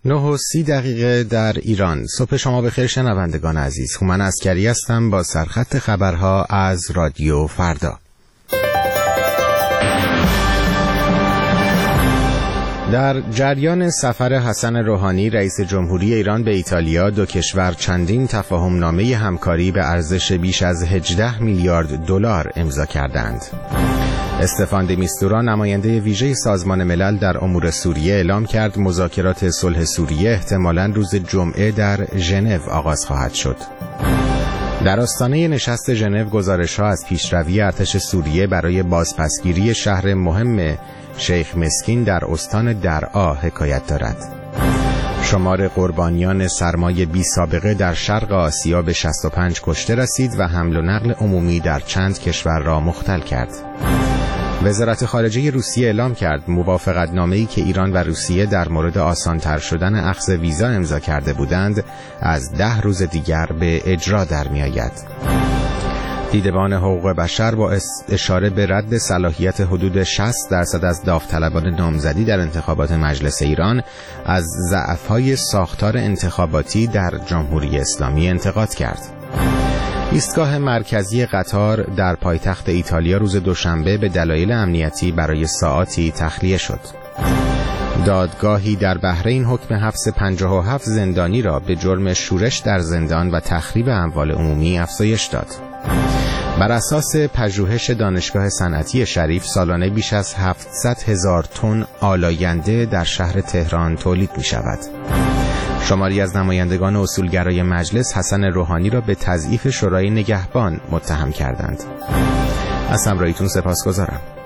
9:30 در ایران. صبح شما بخیر شنوندگان عزیز. هومن عسکری هستم با سرخط خبرها از رادیو فردا. در جریان سفر حسن روحانی رئیس جمهوری ایران به ایتالیا، دو کشور چندین تفاهمنامه همکاری به ارزش بیش از 18 میلیارد دلار امضا کردند. استفان د میستورا، نماینده ویژه سازمان ملل در امور سوریه، اعلام کرد مذاکرات صلح سوریه احتمالاً روز جمعه در ژنو آغاز خواهد شد. در آستانه نشست ژنو گزارش‌ها از پیشروی ارتش سوریه برای بازپسگیری شهر مهم شیخ مسکین در استان درعا حکایت دارد. شمار قربانیان سرمای بی سابقه در شرق آسیا به 65 کشته رسید و حمل و نقل عمومی در چند کشور را مختل کرد. وزارت خارجه روسیه اعلام کرد موافقتنامه‌ای که ایران و روسیه در مورد آسان‌تر شدن اخذ ویزا امضا کرده بودند از 10 روز دیگر به اجرا در می‌آید. دیدبان حقوق بشر با اشاره به رد صلاحیت حدود 60% از داوطلبان نامزدی در انتخابات مجلس ایران از ضعف‌های ساختار انتخاباتی در جمهوری اسلامی انتقاد کرد. ایستگاه مرکزی قطار در پایتخت ایتالیا روز دوشنبه به دلایل امنیتی برای ساعاتی تخلیه شد. دادگاهی در بحرین حکم حبس 57 زندانی را به جرم شورش در زندان و تخریب اموال عمومی افزایش داد. بر اساس پژوهش دانشگاه صنعتی شریف سالانه بیش از 700,000 تن آلاینده در شهر تهران تولید می شود. شماری از نمایندگان اصولگرای مجلس حسن روحانی را به تضعیف شورای نگهبان متهم کردند. از همراهیتون سپاسگزارم.